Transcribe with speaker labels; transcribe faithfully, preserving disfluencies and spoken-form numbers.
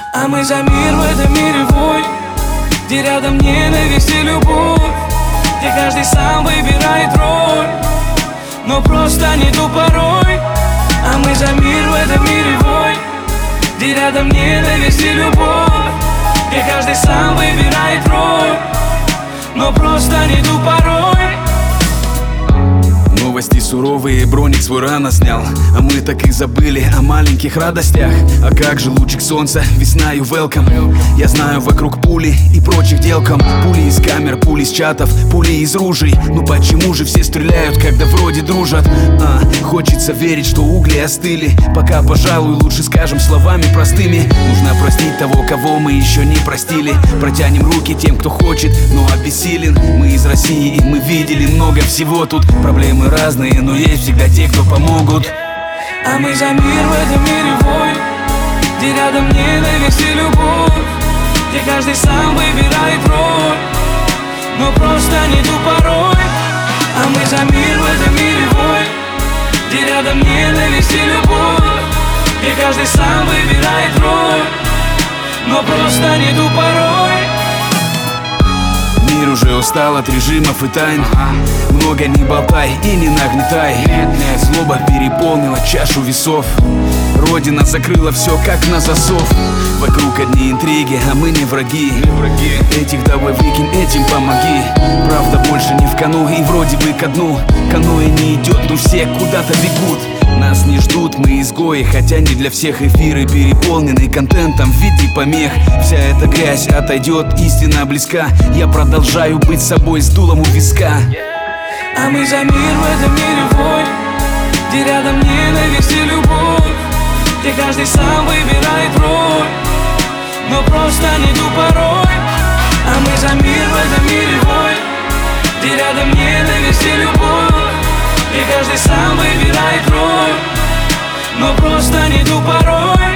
Speaker 1: А мы за мир в этом мире вой, где рядом ненависть и любовь, где каждый сам выбирает роль, но просто не ту порой. А мы за мир в этом мире вой, где рядом ненависть и любовь, где каждый сам выбирает роль, но просто не ту порой.
Speaker 2: Новости суровые, броник свой рано снял, а мы так и забыли о маленьких радостях. А как же лучик солнца, весна и welcome. Я знаю, вокруг пули и прочих делком. Пули из камер, пули из чатов, пули из ружей. Ну почему же все стреляют, когда вроде дружат? А, хочется верить, что угли остыли. Пока, пожалуй, лучше скажем словами простыми. Нужно простить того, кого мы еще не простили. Протянем руки тем, кто хочет, но обессилен. Мы из России, и мы видели много всего тут. Проблемы разные, но есть всегда те, кто помогут.
Speaker 1: А мы за мир в этом мире вой, где рядом ненависть и любовь, где каждый сам выбирает роль, но просто не ту порой. А мы за мир в этом мире вой, где рядом ненависть и любовь, где каждый сам выбирает роль, но просто не ту порой.
Speaker 2: Мир уже устал от режимов и тайн. Много не болтай и не нагнетай. Злоба переполнила чашу весов. Родина закрыла все как на засов. Вокруг одни интриги, а мы не враги. Этих давай выкинь, этим помоги. Правда больше не в кону и вроде бы ко дну. Каноэ не идет, но все куда-то бегут. Нас не ждут, мы изгои, хотя не для всех. Эфиры переполнены контентом в виде помех. Вся эта грязь отойдет, истина близка. Я продолжаю быть собой с дулом у виска.
Speaker 1: А мы за мир в этом мире вой, где рядом ненависть и любовь, где каждый сам выбирает роль, но просто не ту порой. А мы за мир в этом мире вой, где рядом ненависть и любовь, где каждый сам выбирает роль, но просто не ту порой.